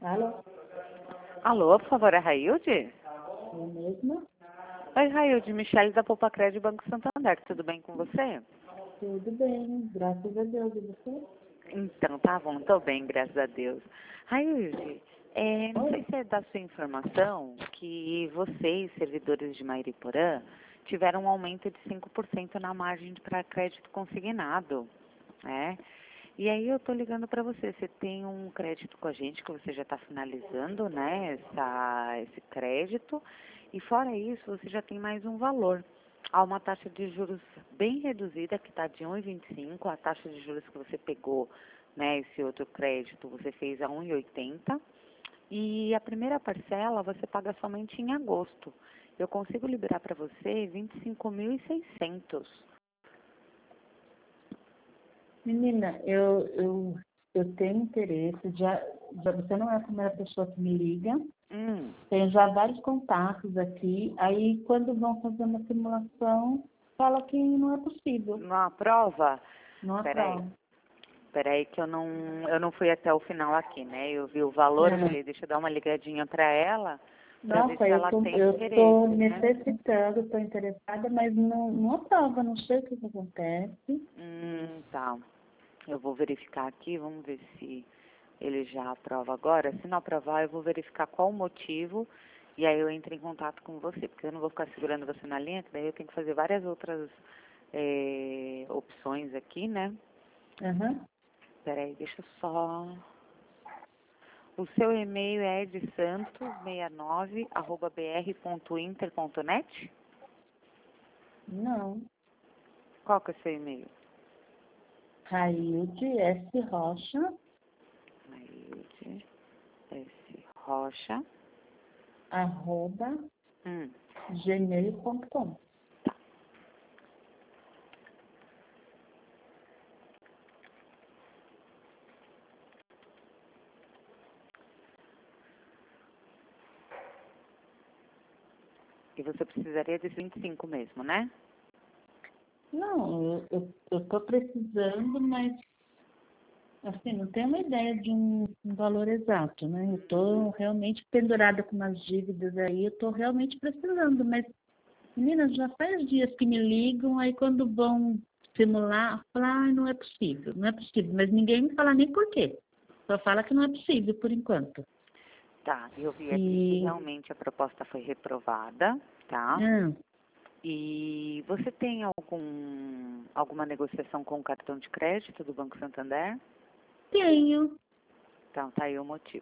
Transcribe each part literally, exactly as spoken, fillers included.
Alô? Alô, por favor, é Railde? Eu mesma? Oi, Railde, Michele da Poupa Crédito Banco Santander, tudo bem com você? Tudo bem, graças a Deus. E você? Então, tá bom, tô bem, graças a Deus. Railde, é, não sei se é da sua informação que vocês, servidores de Mairiporã, tiveram um aumento de cinco por cento na margem para crédito consignado, né? E aí eu tô ligando para você, você tem um crédito com a gente que você já está finalizando, né, essa, esse crédito, e fora isso você já tem mais um valor. Há uma taxa de juros bem reduzida, que está de um vírgula vinte e cinco, a taxa de juros que você pegou, né, esse outro crédito, você fez a um vírgula oitenta, e a primeira parcela você paga somente em agosto. Eu consigo liberar para você vinte e cinco mil e seiscentos. Menina, eu, eu, eu tenho interesse, já, já, você não é a primeira pessoa que me liga, Hum. tenho já vários contatos aqui, aí quando vão fazer uma simulação, fala que não é possível, Não aprova? não Peraí. aprova. Peraí que eu não, eu não fui até o final aqui, né? Eu vi o valor, eu É. falei, deixa eu dar uma ligadinha para ela, para ver Nossa, se eu ela tô, tem eu interesse, tô né? necessitando, estou interessada, mas não, não aprova, não sei o que, que acontece. Hum, tá. Eu vou verificar aqui, vamos ver se ele já aprova agora. Se não aprovar, eu vou verificar qual o motivo e aí eu entro em contato com você, porque eu não vou ficar segurando você na linha, que daí eu tenho que fazer várias outras eh, opções aqui, né? Aham. Peraí, deixa eu só... O seu e-mail é edsantos sessenta e nove arroba br ponto inter ponto net? Não. Qual que é o seu e-mail? Railde S. Rocha, Mailde S. Rocha. arroba, Hum. gmail ponto com. E você precisaria de vinte e cinco mesmo, né? Não, eu estou precisando, mas assim, não tenho uma ideia de um, um valor exato, né? Eu estou realmente pendurada com umas dívidas aí, eu estou realmente precisando, mas, meninas, já faz dias que me ligam, aí quando vão simular, falar, ah, não é possível, não é possível, mas ninguém me fala nem por quê. Só fala que não é possível por enquanto. Tá, eu vi aqui que E, realmente a proposta foi reprovada, tá? ah, E você tem algum, alguma negociação com o cartão de crédito do Banco Santander? tenho. Então, tá aí o motivo.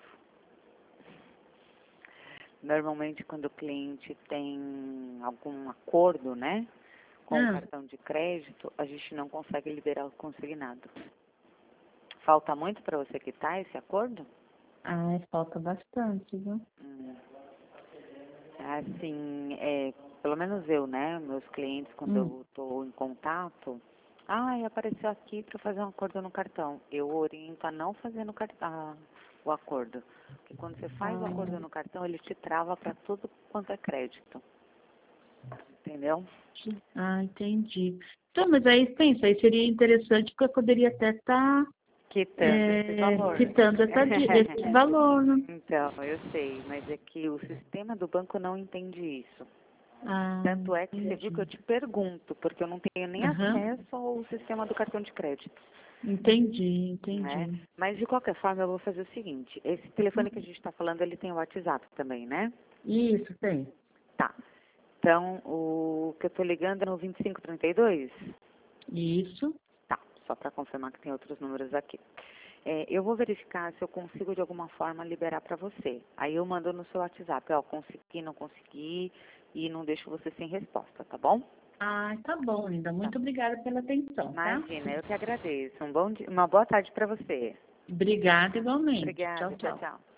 Normalmente, quando o cliente tem algum acordo, né, com o Ah, cartão de crédito, a gente não consegue liberar o consignado. Falta muito para você quitar esse acordo? ai, falta bastante, viu? Hum. Assim, é, pelo menos eu, né, meus clientes, quando Hum. eu estou em contato, ah, apareceu aqui para fazer um acordo no cartão. Eu oriento a não fazer no cartão o acordo. Porque quando você faz o acordo no cartão, ele te trava para tudo quanto é crédito. Entendeu? Ah, entendi. Então, mas aí pensa, aí seria interessante porque eu poderia até estar Quitando esse valor. quitando essa, di- esse valor, né? Então, eu sei, mas é que o sistema do banco não entende isso. Ah, Tanto é que você viu que eu entendi. te pergunto, porque eu não tenho nem Aham, acesso ao sistema do cartão de crédito, entendi, né? entendi. Mas de qualquer forma eu vou fazer o seguinte, esse telefone que a gente está falando, ele tem o WhatsApp também, né? Isso, tem. Tá. Então, o que eu tô ligando é no vinte e cinco trinta e dois? Isso. Tá, só para confirmar que tem outros números aqui. É, eu vou verificar se eu consigo de alguma forma liberar para você. Aí eu mando no seu WhatsApp, ó, consegui, não consegui, e não deixo você sem resposta, tá bom? Ah, tá bom, linda. Tá. Muito obrigada pela atenção, tá? Imagina, eu que agradeço. Um bom dia, uma boa tarde para você. Obrigada igualmente. Tchau, Obrigada, tchau, tchau. tchau.